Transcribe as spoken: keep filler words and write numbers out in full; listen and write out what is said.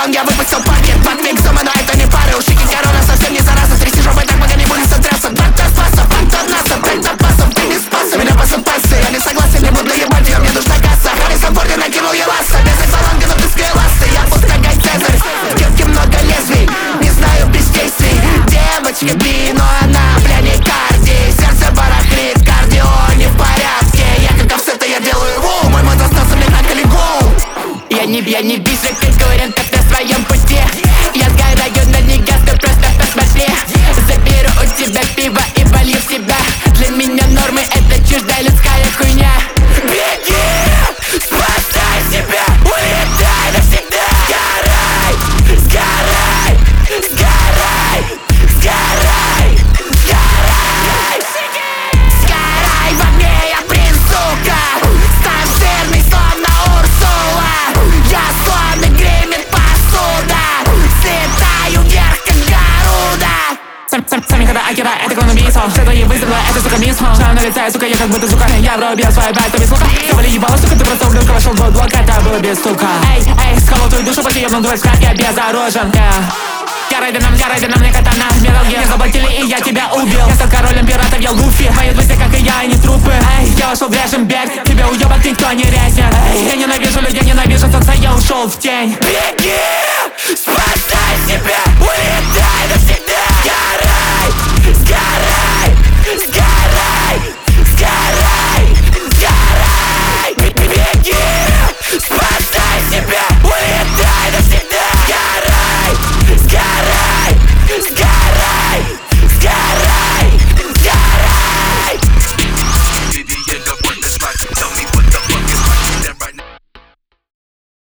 баллон я выпустил пакет. Батвик зума, но это не пары. Ушики корона совсем не зараза. Тряси жопой так, пока не будет сотрясаться. Банта спаса, банта наса, пять запасов. Ты не спас, меня пасут пассы. Я не согласен, не буду ебать ее, мне нужна касса. Харрисон Форд, я накинул ей ласса. Без экваланга, но без лассы. Я пустогай Цезарь, в кепке много лезвий. Не знаю без действий. Девочка би, но она, бля, не карди. Сердце барахлит, кардио не в порядке. Я как овсета, я делаю ву. Мой мозг остался мне на коллегу. Я не, я не вижу конкурентов на своем пути. Я сгораю, но не газ, ты просто посмотри. Заберу у тебя пиво и волью в себя. Для меня нормы это чуждая людская хуйня. Беги, спасай себя, улетай навсегда. Сгорай, сгорай, сгорай, сгорай, сгорай. Сгорай в огне, я принц, сука. Стань жирный, словно Урсула. Я словно гремит посуда. Слетаю вверх, как Гаруда. Сам, сам, сами когда Акира, это клон убийца. Что-то ей выстрела, это сука мисс. Шрам на лице, сука, я как будто сука. Я врубил свой байт, то без лука. Завали ебало, сука, ты просто ублюдка вошел в твой блок, это было без стука. Эй, эй, сколол твою душу, после ебнул твой скат, я безоружен. Yeah. Я райденом, я райденом, мне катана. Metal Gear, заблокили и я тебя убил. Я стал королем пиратов, я Луфи. Мои друзья, как и я, они трупы. Эй, я вошел в режим бег. Тебя уебок никто не резнет. Эй, я ненавижу людей, ненавижу солнца, я ушел в тень. Беги, спасай себя, улетай навсегда.